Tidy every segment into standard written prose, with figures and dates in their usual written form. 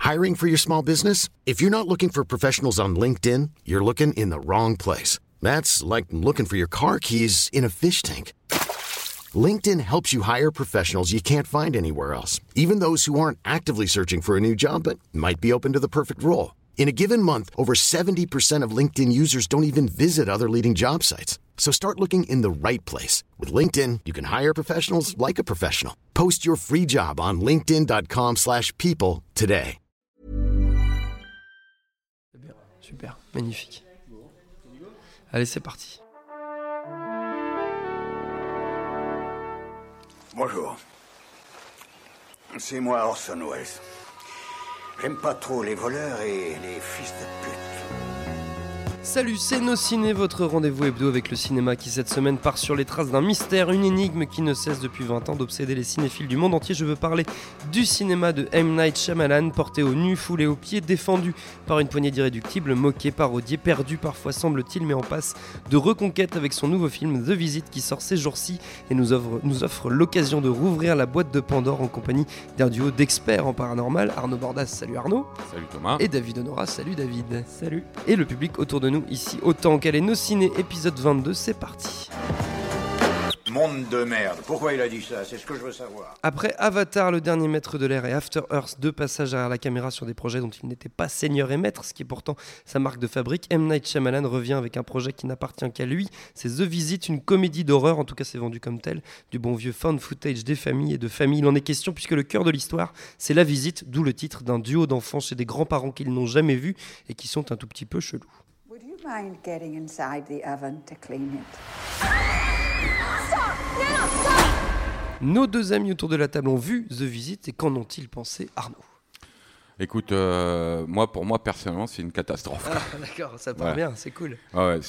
Hiring for your small business? If you're not looking for professionals on LinkedIn, you're looking in the wrong place. That's like looking for your car keys in a fish tank. LinkedIn helps you hire professionals you can't find anywhere else, even those who aren't actively searching for a new job but might be open to the perfect role. In a given month, over 70% of LinkedIn users don't even visit other leading job sites. So start looking in the right place. With LinkedIn, you can hire professionals like a professional. Post your free job on linkedin.com/people today. Super, magnifique. Allez, c'est parti. Bonjour. C'est moi Orson Welles. J'aime pas trop les voleurs et les fils de pute. Salut, c'est Nos Ciné, votre rendez-vous hebdo avec le cinéma qui cette semaine part sur les traces d'un mystère, une énigme qui ne cesse depuis 20 ans d'obséder les cinéphiles du monde entier. Je veux parler du cinéma de M. Night Shyamalan, porté au nu, foulé aux pieds, défendu par une poignée d'irréductibles, moqué, parodié, perdu parfois semble-t-il, mais en passe de reconquête avec son nouveau film The Visit qui sort ces jours-ci et nous offre l'occasion de rouvrir la boîte de Pandore en compagnie d'un duo d'experts en paranormal, Arnaud Bordas, salut Arnaud. Salut Thomas. Et David Honora, salut David. Salut. Et le public autour de nous ici autant qu'elle est. Nos Ciné, épisode 22, c'est parti. Monde de merde. Pourquoi il a dit ça? C'est ce que je veux savoir. Après Avatar, le dernier maître de l'air, et After Earth, deux passages derrière la caméra sur des projets dont il n'était pas seigneur et maître, ce qui est pourtant sa marque de fabrique, M. Night Shyamalan revient avec un projet qui n'appartient qu'à lui. C'est The Visit, une comédie d'horreur, en tout cas c'est vendu comme tel, du bon vieux found footage des familles et de familles. Il en est question puisque le cœur de l'histoire, c'est la visite, d'où le titre d'un duo d'enfants chez des grands-parents qu'ils n'ont jamais vus et qui sont un tout petit peu chelous. Would you mind getting inside the oven to clean it? Nos deux amis autour de la table ont vu The Visit et qu'en ont-ils pensé, Arnaud? Écoute, pour moi personnellement, c'est une catastrophe. Ah, d'accord, ça part bien, c'est cool. Ouais,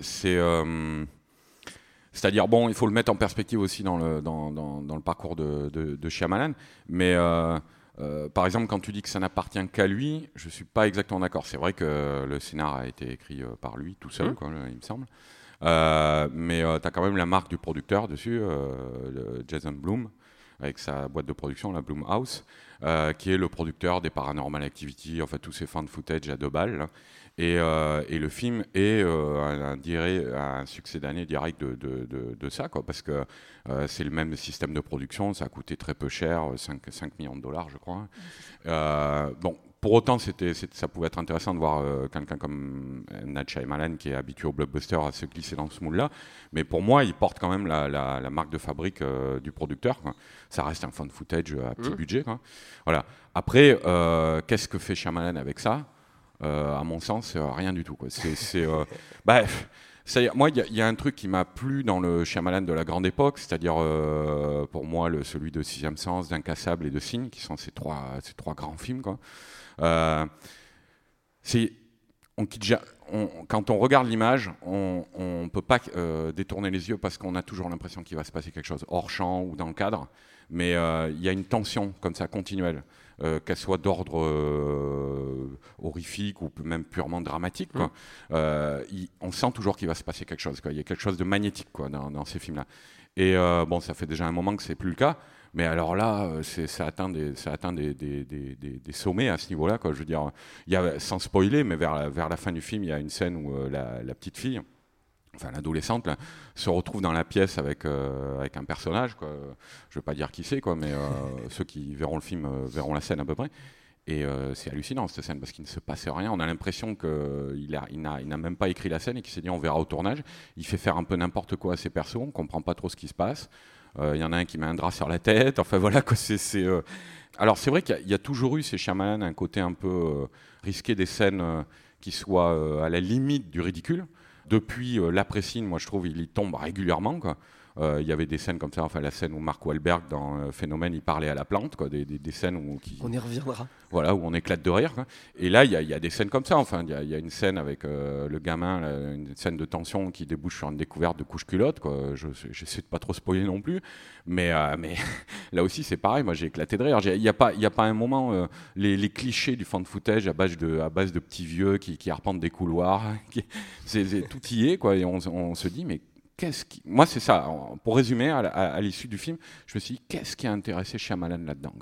c'est-à-dire, bon, il faut le mettre en perspective aussi dans le parcours de Shyamalan, mais par exemple, quand tu dis que ça n'appartient qu'à lui, je ne suis pas exactement d'accord. C'est vrai que le scénar a été écrit par lui tout seul, quoi, il me semble. Mais tu as quand même la marque du producteur dessus, Jason Blum, avec sa boîte de production, la Blumhouse, qui est le producteur des Paranormal Activity, enfin tous ces found footage à 2 balles. Là. Et le film est un succès d'année direct de ça, quoi, parce que c'est le même système de production, ça a coûté très peu cher, 5 millions de dollars, je crois. Bon. Pour autant, ça pouvait être intéressant de voir quelqu'un comme Night Shyamalan, qui est habitué au blockbuster, à se glisser dans ce moule-là. Mais pour moi, il porte quand même la marque de fabrique du producteur, quoi. Ça reste un found footage à petit budget, quoi. Voilà. Après, qu'est-ce que fait Shyamalan avec ça? À mon sens, rien du tout, quoi. Moi, il y a un truc qui m'a plu dans le Shyamalan de la grande époque, c'est-à-dire pour moi celui de Sixième Sens, d'Incassable et de Signe, qui sont ces trois grands films, quoi. Quand on regarde l'image, on peut pas détourner les yeux parce qu'on a toujours l'impression qu'il va se passer quelque chose hors champ ou dans le cadre, mais il y a une tension comme ça continuelle, qu'elle soit d'ordre horrifique ou même purement dramatique, quoi. On sent toujours qu'il va se passer quelque chose, quoi. Il y a quelque chose de magnétique, quoi, dans ces films-là. Et bon, ça fait déjà un moment que c'est plus le cas. Mais alors là, ça atteint des sommets à ce niveau-là, quoi. Je veux dire, sans spoiler, mais vers la fin du film, il y a une scène où la petite fille, enfin l'adolescente, là, se retrouve dans la pièce avec un personnage, quoi. Je ne veux pas dire qui c'est, quoi, mais ceux qui verront le film verront la scène à peu près. Et c'est hallucinant cette scène parce qu'il ne se passe rien. On a l'impression qu'il n'a même pas écrit la scène et qu'il s'est dit on verra au tournage. Il fait faire un peu n'importe quoi à ses persos, on ne comprend pas trop ce qui se passe. Il y en a un qui met un drap sur la tête. Enfin voilà, quoi. Alors c'est vrai qu'il y a toujours eu chez Shyamalan un côté un peu risqué des scènes qui soient à la limite du ridicule. Depuis l'après-Signe, moi je trouve il y tombe régulièrement, quoi. Il y avait des scènes comme ça, enfin la scène où Mark Wahlberg dans Phénomène il parlait à la plante, quoi, des scènes où on y reviendra. Voilà, où on éclate de rire, quoi. Et là il y a des scènes comme ça, enfin il y a une scène avec le gamin, une scène de tension qui débouche sur une découverte de couche culotte, quoi. J'essaie de pas trop spoiler non plus, mais là aussi c'est pareil, moi j'ai éclaté de rire. Il y a pas un moment les clichés du found footage à base de petits vieux qui arpentent des couloirs, tout y est, quoi, et on se dit mais moi, c'est ça. Pour résumer, à l'issue du film, je me suis dit, qu'est-ce qui a intéressé Shyamalan là-dedans, quoi.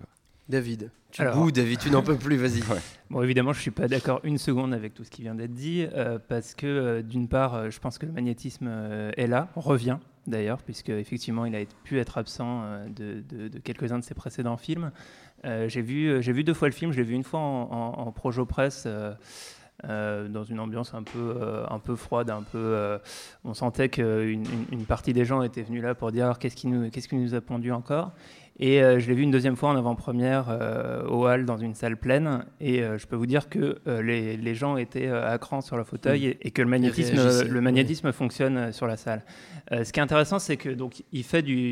David, tu Alors... boudes, David, tu n'en peux plus, vas-y. Ouais. Bon, évidemment, je ne suis pas d'accord une seconde avec tout ce qui vient d'être dit, parce que, d'une part, je pense que le magnétisme est là, revient d'ailleurs, puisque effectivement, il a pu être absent de quelques-uns de ses précédents films. J'ai vu 2 fois le film, je l'ai vu une fois en projo presse, dans une ambiance un peu froide, on sentait qu'une partie des gens étaient venus là pour dire qu'est-ce qui nous a pondu encore. Et je l'ai vu une 2e fois en avant-première au Hall dans une salle pleine, et je peux vous dire que les gens étaient à cran sur leur fauteuil et que le magnétisme fonctionne sur la salle. Ce qui est intéressant, c'est que donc il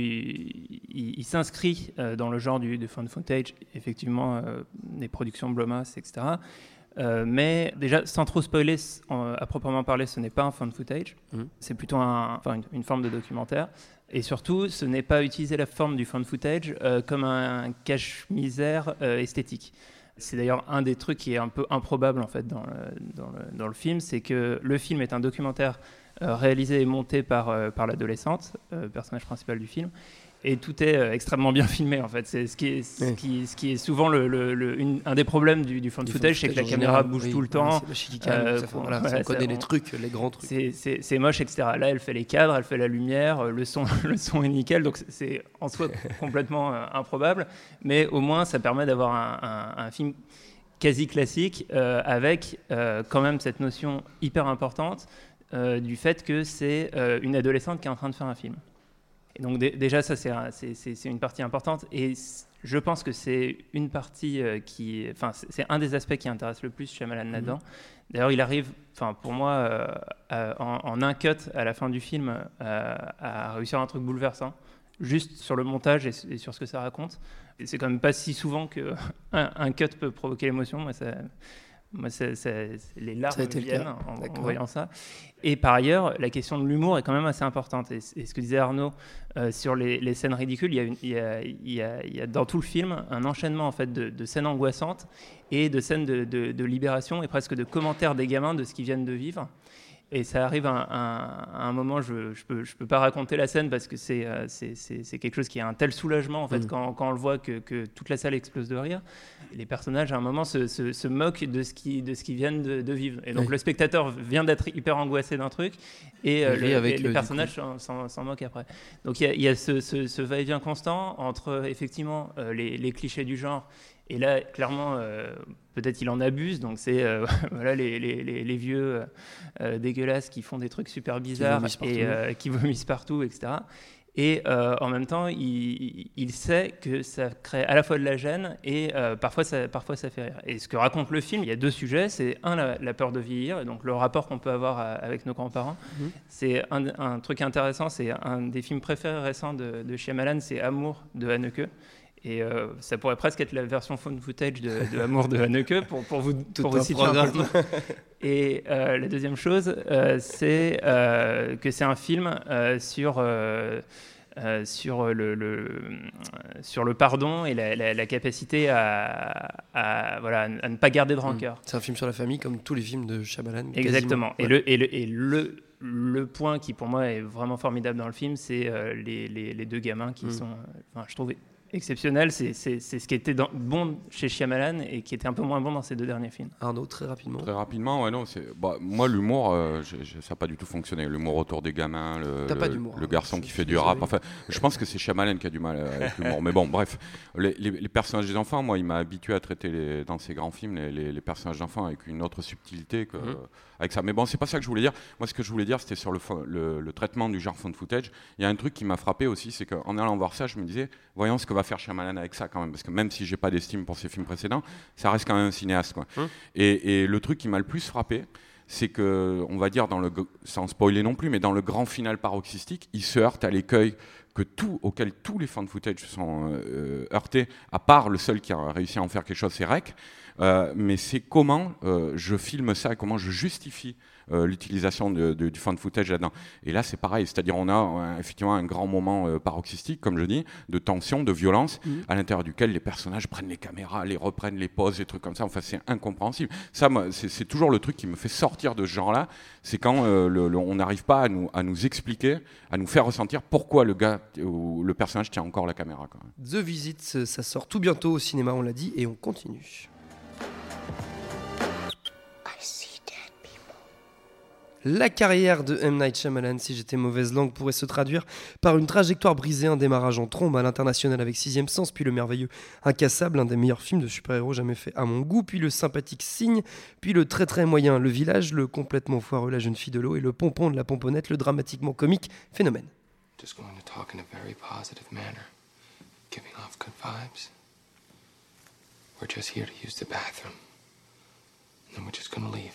s'inscrit dans le genre du found footage, effectivement, des productions Blumhouse, etc. Mais déjà, sans trop spoiler, à proprement parler, ce n'est pas un found footage, c'est plutôt une forme de documentaire. Et surtout, ce n'est pas utiliser la forme du found footage comme un cache-misère esthétique. C'est d'ailleurs un des trucs qui est un peu improbable en fait dans le film, c'est que le film est un documentaire réalisé et monté par l'adolescente, personnage principal du film. Et tout est extrêmement bien filmé en fait. C'est ce qui est souvent un des problèmes du found footage, c'est que la caméra bouge tout le temps. On connaît les trucs, les grands trucs. C'est moche, etc. Là, elle fait les cadres, elle fait la lumière, le son est nickel, donc c'est en soi complètement improbable. Mais au moins, ça permet d'avoir un film quasi classique avec quand même cette notion hyper importante du fait que c'est une adolescente qui est en train de faire un film. Et donc déjà, ça c'est une partie importante, et je pense que c'est une partie c'est un des aspects qui intéresse le plus Shyamalan là-dedans. D'ailleurs, il arrive, pour moi, en un cut à la fin du film, à réussir un truc bouleversant, juste sur le montage et sur ce que ça raconte. Et c'est quand même pas si souvent qu'un cut peut provoquer l'émotion. Les larmes viennent en voyant ça. Et par ailleurs, la question de l'humour est quand même assez importante. Et ce que disait Arnaud sur les scènes ridicules, il y a dans tout le film un enchaînement en fait de scènes angoissantes et de scènes de libération et presque de commentaires des gamins de ce qu'ils viennent de vivre. Et ça arrive à un moment, je peux pas raconter la scène parce que c'est quelque chose qui est un tel soulagement en fait quand on le voit que toute la salle explose de rire. Les personnages à un moment se moquent de ce qu'ils viennent de vivre. Et donc le spectateur vient d'être hyper angoissé d'un truc et les personnages s'en moquent après. Donc il y a ce va-et-vient constant entre effectivement les clichés du genre. Et là, clairement, peut-être il en abuse. Donc c'est voilà, les vieux dégueulasses qui font des trucs super bizarres et qui vomissent partout, etc. Et en même temps, il sait que ça crée à la fois de la gêne et parfois ça fait rire. Et ce que raconte le film, il y a 2 sujets. C'est la peur de vieillir, et donc le rapport qu'on peut avoir avec nos grands-parents. C'est un truc intéressant, c'est un des films préférés récents de Shyamalan, c'est Amour de Haneke. Et ça pourrait presque être la version found footage de Amour de Haneke pour vous situer un peu. Et la deuxième chose, c'est que c'est un film sur le pardon et la capacité à ne pas garder de rancœur. C'est un film sur la famille comme tous les films de Shyamalan. Exactement. Et le point qui pour moi est vraiment formidable dans le film, c'est les 2 gamins qui sont, je trouve, exceptionnel. C'est ce qui était bon chez Shyamalan et qui était un peu moins bon dans ses 2 derniers films. Arnaud, très rapidement. Très rapidement, ouais, non, moi l'humour, ça n'a pas du tout fonctionné. L'humour autour des gamins, le garçon qui fait du rap. Enfin, je pense que c'est Shyamalan qui a du mal avec l'humour. Mais bon, bref, les personnages des enfants, moi, il m'a habitué à traiter dans ses grands films les personnages d'enfants avec une autre subtilité avec ça. Mais bon, c'est pas ça que je voulais dire. Moi, ce que je voulais dire, c'était sur le traitement du genre found footage. Il y a un truc qui m'a frappé aussi, c'est qu'en allant voir ça, je me disais, voyons ce que va faire Shyamalan avec ça quand même, parce que même si j'ai pas d'estime pour ses films précédents, ça reste quand même un cinéaste, quoi. Et le truc qui m'a le plus frappé, c'est que, on va dire, sans spoiler non plus, mais dans le grand final paroxystique, il se heurte à l'écueil auquel tous les found footage se sont heurtés, à part le seul qui a réussi à en faire quelque chose, c'est Rec. Mais c'est comment je filme ça et comment je justifie l'utilisation du found footage là-dedans. Et là, c'est pareil, c'est-à-dire on a effectivement un grand moment paroxystique, comme je dis, de tension, de violence, à l'intérieur duquel les personnages prennent les caméras, les reprennent, les posent, des trucs comme ça. Enfin, c'est incompréhensible. Ça, moi, c'est toujours le truc qui me fait sortir de ce genre-là, c'est quand on n'arrive pas à nous expliquer, à nous faire ressentir pourquoi le gars où le personnage tient encore la caméra, quoi. The Visit, ça sort tout bientôt au cinéma, on l'a dit, et on continue. La carrière de M. Night Shyamalan, si j'étais mauvaise langue, pourrait se traduire par une trajectoire brisée, un démarrage en trombe à l'international avec Sixième Sens, puis le merveilleux Incassable, un des meilleurs films de super-héros jamais fait à mon goût, puis le sympathique Signe, puis le très très moyen Le Village, le complètement foireux La Jeune Fille de l'eau et le pompon de la pomponnette, le dramatiquement comique Phénomène. Just going to talk in a very positive manner, giving off good vibes. We're just here to use the bathroom, and then we're just gonna leave.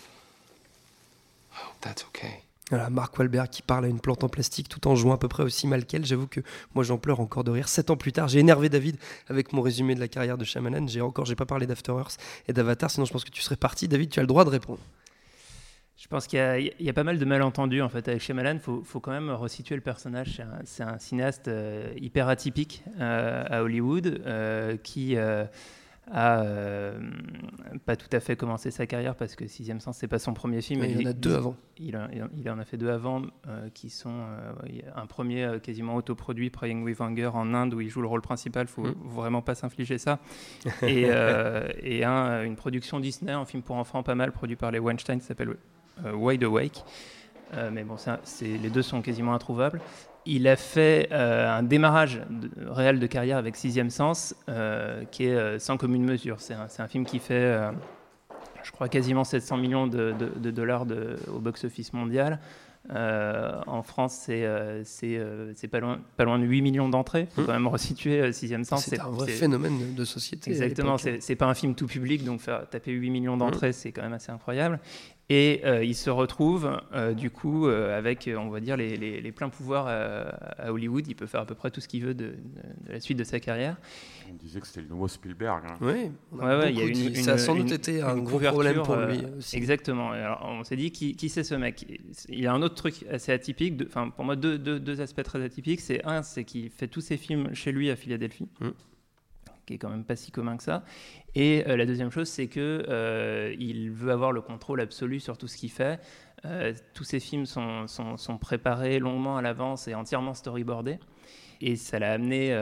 I hope that's okay. Voilà, Mark Wahlberg qui parle à une plante en plastique tout en jouant à peu près aussi mal qu'elle. J'avoue que moi j'en pleure encore de rire. 7 ans plus tard, j'ai énervé David avec mon résumé de la carrière de Shyamalan. J'ai pas parlé d'After Earth et d'Avatar, sinon je pense que tu serais parti. David, tu as le droit de répondre. Je pense qu'il y a pas mal de malentendus en fait avec Shyamalan. Faut quand même resituer le personnage. C'est un cinéaste hyper atypique à Hollywood qui a pas tout à fait commencé sa carrière parce que Sixième Sens c'est pas son premier film. Il y en a 2 avant. Il en a fait 2 avant qui sont un premier quasiment autoproduit, Praying with Anger en Inde où il joue le rôle principal. Faut vraiment pas s'infliger ça. Et une production Disney, un film pour enfants pas mal produit par les Weinstein qui s'appelle Wide Awake. Mais bon, les 2 sont quasiment introuvables. Il a fait un démarrage réel de carrière avec Sixième Sens qui est sans commune mesure. C'est un film qui fait, je crois, quasiment 700 millions de dollars au box-office mondial. En France, c'est pas loin de 8 millions d'entrées. Il faut quand même resituer Sixième Sens. C'est un vrai phénomène de société. Exactement, c'est pas un film tout public, donc taper 8 millions d'entrées, c'est quand même assez incroyable. Et il se retrouve du coup avec, on va dire, les pleins pouvoirs à Hollywood. Il peut faire à peu près tout ce qu'il veut de la suite de sa carrière. On disait que c'était le nouveau Spielberg. Hein. Oui, ça a sans doute été un gros problème pour lui aussi. Exactement. Alors, on s'est dit, qui c'est ce mec ? Il y a un autre truc assez atypique, pour moi deux aspects très atypiques. C'est qu'il fait tous ses films chez lui à Philadelphie. Qui est quand même pas si commun que ça. Et la deuxième chose, c'est que il veut avoir le contrôle absolu sur tout ce qu'il fait. Tous ses films sont préparés longuement à l'avance et entièrement storyboardés. Et ça l'a amené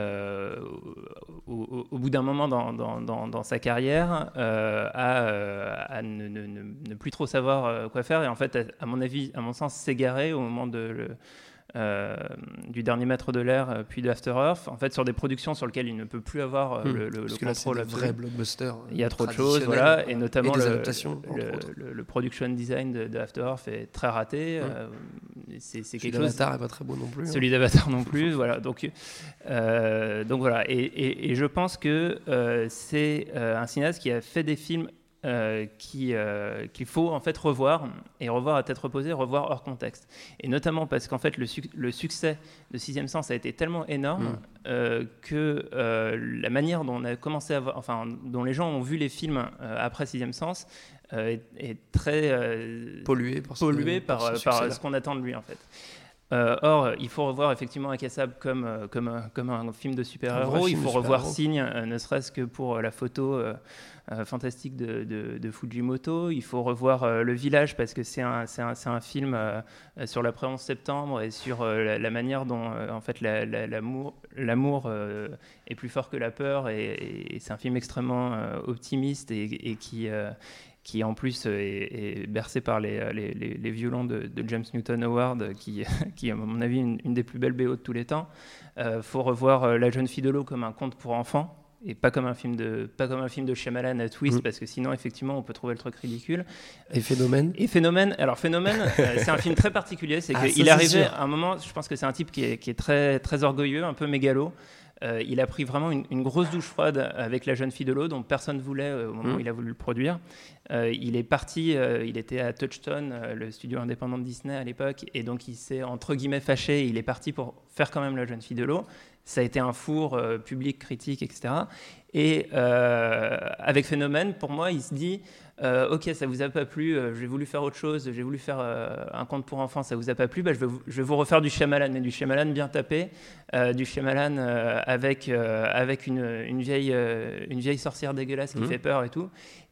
au bout d'un moment dans sa carrière à ne plus trop savoir quoi faire. Et en fait, à mon sens, s'égarer au moment du dernier Maître de l'air, puis d'After Earth, en fait, sur des productions sur lesquelles il ne peut plus avoir le contrôle. Là, c'est des vrais blockbusters. Il y a trop de choses, voilà, et notamment le production design de After Earth est très raté. C'est celui quelque chose. D'Avatar n'est pas très beau non plus. Celui d'Avatar non plus, voilà. Donc voilà, et je pense que c'est un cinéaste qui a fait des films qu'il faut en fait revoir à tête reposée, revoir hors contexte. Et notamment parce qu'en fait le succès de Sixième Sens a été tellement énorme que la manière dont on a commencé dont les gens ont vu les films après Sixième Sens est très pollué par ce qu'on attend de lui en fait. Or, il faut revoir effectivement Incassable comme un film de super-héros. Il faut revoir Signe, ne serait-ce que pour la photo fantastique de Fujimoto. Il faut revoir Le Village parce que c'est un film sur l'après 11 septembre et sur la manière dont en fait l'amour est plus fort que la peur. Et c'est un film extrêmement optimiste et qui en plus est bercé par les violons de James Newton Howard, qui à mon avis une des plus belles BO de tous les temps. Faut revoir La Jeune Fille de l'eau comme un conte pour enfants et pas comme un film de Shyamalan à twist, parce que sinon effectivement on peut trouver le truc ridicule. Et Phénomène. Alors Phénomène, c'est un film très particulier, c'est qu'il est arrivé à un moment, je pense que c'est un type qui est très très orgueilleux, un peu mégalo. Il a pris vraiment une grosse douche froide avec La Jeune Fille de l'eau, dont personne ne voulait au moment où il a voulu le produire. Il est parti, il était à Touchstone, le studio indépendant de Disney à l'époque, et donc il s'est entre guillemets fâché. Il est parti pour faire quand même La Jeune Fille de l'eau. Ça a été un four public, critique, etc. Et avec Phénomène, pour moi, il se dit ok, ça vous a pas plu, j'ai voulu faire autre chose, j'ai voulu faire un conte pour enfants, ça vous a pas plu, je vais vous refaire du Shyamalan, mais du Shyamalan bien tapé, du Shyamalan avec une vieille sorcière dégueulasse qui fait peur et tout.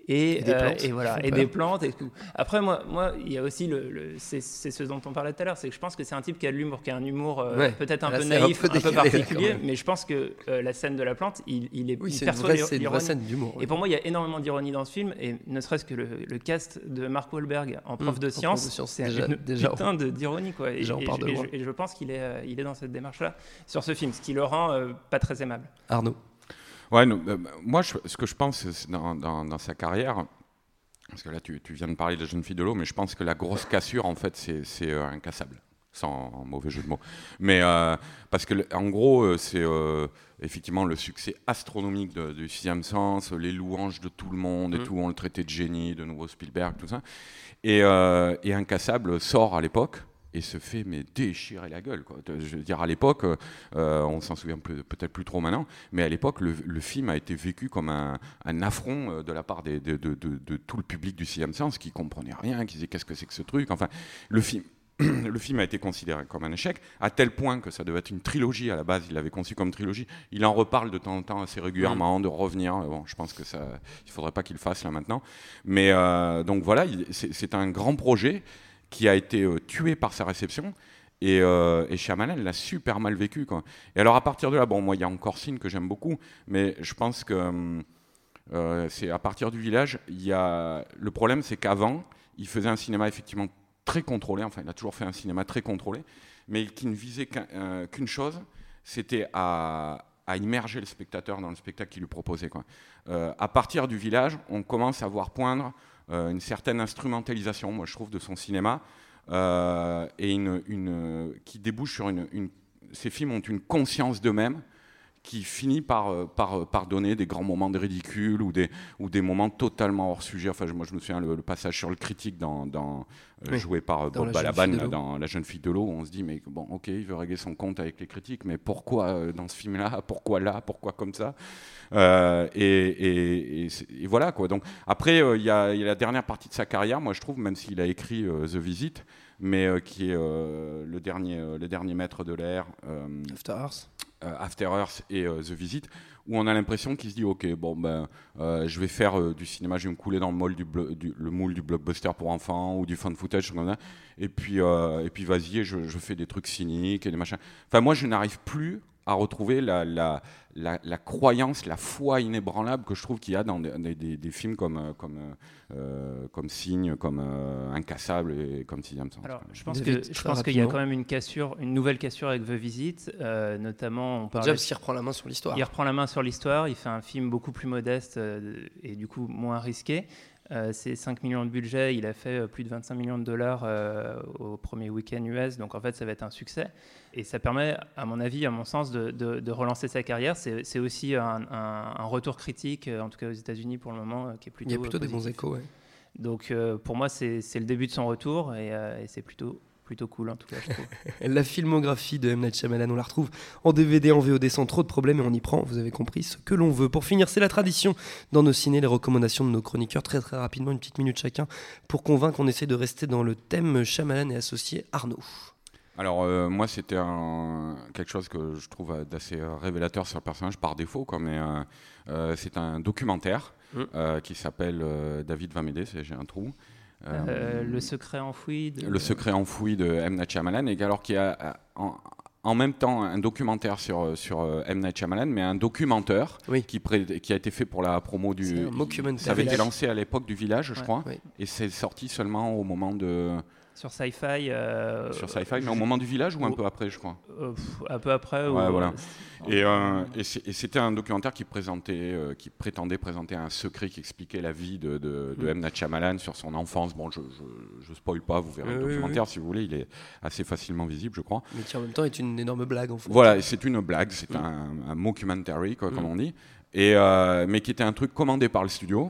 Et des plantes. et voilà, et des plantes et tout. Après, moi, il y a aussi c'est ce dont on parlait tout à l'heure, c'est que je pense que c'est un type qui a de l'humour, qui a un humour peut-être un peu naïf, un peu particulier, mais je pense que la scène de la plante, il est Oui, perçoit c'est une vraie scène d'humour. Et pour moi, il y a énormément d'ironie dans ce film, et ne serait-ce que le cast de Mark Wahlberg en prof de science, c'est déjà putain d'ironie, quoi. Et je pense qu'il est dans cette démarche-là sur ce film, ce qui le rend pas très aimable. Arnaud. Ouais, moi, ce que je pense dans sa carrière, parce que là, tu viens de parler de La jeune fille de l'eau, mais je pense que la grosse cassure, en fait, c'est Incassable, sans mauvais jeu de mots. Mais parce que, en gros, c'est effectivement le succès astronomique du Sixième Sens, les louanges de tout le monde, et tout, on le traitait de génie, de nouveau Spielberg, tout ça. Et Incassable sort à l'époque. Et se fait déchirer la gueule, quoi. Je veux dire, à l'époque, on s'en souvient peut-être plus trop maintenant, mais à l'époque, le film a été vécu comme un affront de la part de tout le public du Sixième Sens, qui comprenait rien, qui disait qu'est-ce que c'est que ce truc. Enfin, le film a été considéré comme un échec, à tel point que ça devait être une trilogie à la base. Il l'avait conçu comme trilogie. Il en reparle de temps en temps assez régulièrement, de revenir. Bon, je pense que il faudrait pas qu'il le fasse là maintenant. Mais donc voilà, c'est un grand projet qui a été tué par sa réception, et Shyamalan l'a super mal vécu, quoi. Et alors à partir de là, bon, moi il y a encore Signe que j'aime beaucoup, mais je pense que c'est à partir du Village, le problème c'est qu'avant, il faisait un cinéma effectivement très contrôlé, enfin il a toujours fait un cinéma très contrôlé, mais qui ne visait qu'une chose, c'était à immerger le spectateur dans le spectacle qu'il lui proposait, quoi. À partir du Village, on commence à voir poindre une certaine instrumentalisation, moi je trouve, de son cinéma, et qui débouche sur ces films ont une conscience d'eux-mêmes qui finit par donner des grands moments de ridicule ou des moments totalement hors sujet. Enfin, moi je me souviens le passage sur le critique joué par Bob Balaban dans La jeune fille de l'eau, où on se dit mais bon, ok, il veut régler son compte avec les critiques, mais pourquoi dans ce film-là, pourquoi comme ça, et voilà, quoi. Donc après il y a la dernière partie de sa carrière, moi je trouve, même s'il a écrit The Visit, mais qui est le dernier maître de l'air, After Earth et The Visit, où on a l'impression qu'il se dit ok, bon ben je vais faire du cinéma, je vais me couler dans le moule du blockbuster pour enfants ou du fan footage, comme ça, et puis vas-y, je fais des trucs cyniques et des machins. Enfin, moi je n'arrive plus à retrouver la croyance, la foi inébranlable que je trouve qu'il y a dans des films comme Signe, comme Incassable et comme Sixième Sens. Alors, je pense qu'il y a quand même une nouvelle cassure avec The Visit, notamment. Déjà parce qu'il reprend la main sur l'histoire. Il reprend la main sur l'histoire, il fait un film beaucoup plus modeste et du coup moins risqué. C'est 5 millions de budget, il a fait plus de 25 millions de dollars au premier week-end US, donc en fait ça va être un succès. Et ça permet, à mon avis, à mon sens, de relancer sa carrière. C'est aussi un retour critique, en tout cas aux États-Unis pour le moment, qui est plutôt. Il y a plutôt des bons échos, ouais. Donc pour moi, c'est le début de son retour et c'est plutôt cool, en tout cas, je trouve. La filmographie de M. Night Shyamalan, on la retrouve en DVD, en VOD, sans trop de problèmes, et on y prend, vous avez compris, ce que l'on veut. Pour finir, c'est la tradition dans nos ciné, les recommandations de nos chroniqueurs, très très rapidement, une petite minute chacun, pour convaincre. On essaie de rester dans le thème Shyamalan et associé. Arnaud. Alors moi c'était quelque chose que je trouve d'assez révélateur sur le personnage par défaut, quoi, mais c'est un documentaire qui s'appelle David va m'aider, j'ai un trou. Le secret enfoui. Le secret enfoui de M. Night Shyamalan, et alors qu'il y a en même temps un documentaire sur M. Night Shyamalan, mais un documentaire qui a été fait pour la promo du. C'est un mockumentary. Ça avait été lancé à l'époque du Village, je crois, et c'est sorti seulement au moment de. Sur Sci-Fi. Sur Sci-Fi, mais au moment du Village ou un peu après, je crois. Un peu après. Ouais, voilà. Et c'était un documentaire qui prétendait présenter un secret qui expliquait la vie de M. Night Shyamalan sur son enfance. Bon, je spoil pas, vous verrez le documentaire si vous voulez, il est assez facilement visible, je crois. Mais qui en même temps est une énorme blague, en fait. Voilà, c'est une blague, c'est un mockumentary, quoi, comme on dit, mais qui était un truc commandé par le studio.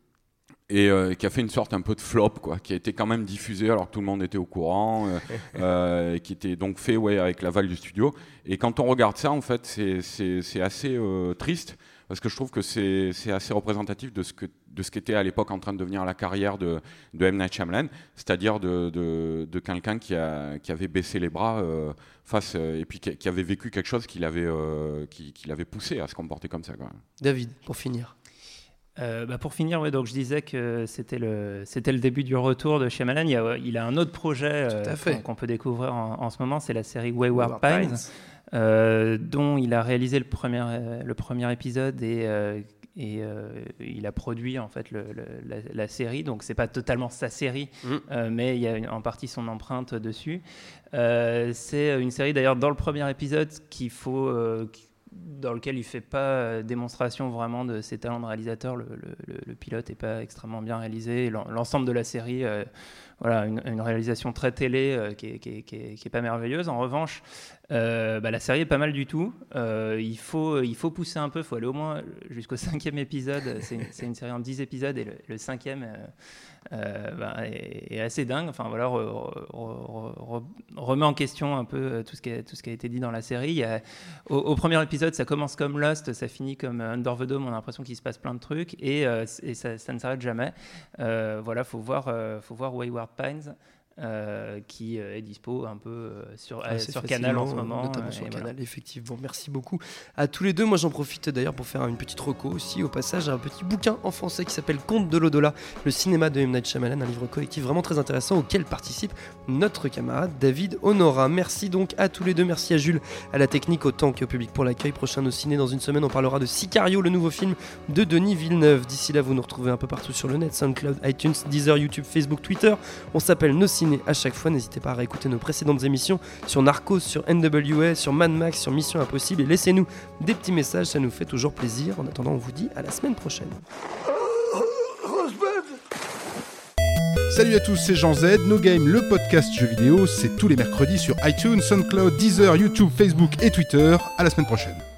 Et qui a fait une sorte un peu de flop, quoi, qui a été quand même diffusé alors que tout le monde était au courant, qui était donc fait avec l'aval du studio. Et quand on regarde ça, en fait, c'est assez triste, parce que je trouve que c'est assez représentatif de ce qu'était à l'époque en train de devenir la carrière de M. Night Shyamalan, c'est-à-dire de quelqu'un qui avait baissé les bras face, et puis qui avait vécu quelque chose qui l'avait poussé à se comporter comme ça, quoi. David, pour finir. Pour finir, donc je disais que c'était le début du retour de Shyamalan. Il a un autre projet qu'on peut découvrir en ce moment, c'est la série Wayward Pines. Dont il a réalisé le premier épisode et il a produit en fait la série. Donc c'est pas totalement sa série, mais il y a en partie son empreinte dessus. C'est une série d'ailleurs dans le premier épisode dans lequel il fait pas démonstration vraiment de ses talents de réalisateur. Le pilote est pas extrêmement bien réalisé. L'ensemble de la série, une réalisation très télé qui est pas merveilleuse. En revanche, la série est pas mal du tout. Il faut pousser un peu, il faut aller au moins jusqu'au 5e épisode. C'est une série en 10 épisodes et le 5e est assez dingue. Enfin voilà, remet en question un peu tout ce qui a été dit dans la série. Au premier épisode, ça commence comme Lost, ça finit comme Under the Dome. On a l'impression qu'il se passe plein de trucs et ça ne s'arrête jamais. Faut voir Wayward Pines. Qui est dispo un peu sur Canal en ce moment, notamment sur Canal, effectivement. Merci beaucoup à tous les deux. Moi j'en profite d'ailleurs pour faire une petite reco aussi au passage, un petit bouquin en français qui s'appelle Contes de l'au-delà, le cinéma de M. Night Shyamalan, un livre collectif vraiment très intéressant auquel participe notre camarade David Honora. Merci donc à tous les deux, merci à Jules à la technique autant qu'au public pour l'accueil. Prochain Nos Ciné dans une semaine, on parlera de Sicario, le nouveau film de Denis Villeneuve. D'ici là vous nous retrouvez un peu partout sur le net, SoundCloud, iTunes, Deezer, YouTube, Facebook, Twitter. On s'appelle Nos Ciné à chaque fois. N'hésitez pas à réécouter nos précédentes émissions sur Narcos, sur NWA, sur Mad Max, sur Mission Impossible et laissez-nous des petits messages, ça nous fait toujours plaisir. En attendant, on vous dit à la semaine prochaine. Salut à tous, c'est Jean Z. No Game, le podcast jeux vidéo, c'est tous les mercredis sur iTunes, SoundCloud, Deezer, YouTube, Facebook et Twitter. À la semaine prochaine.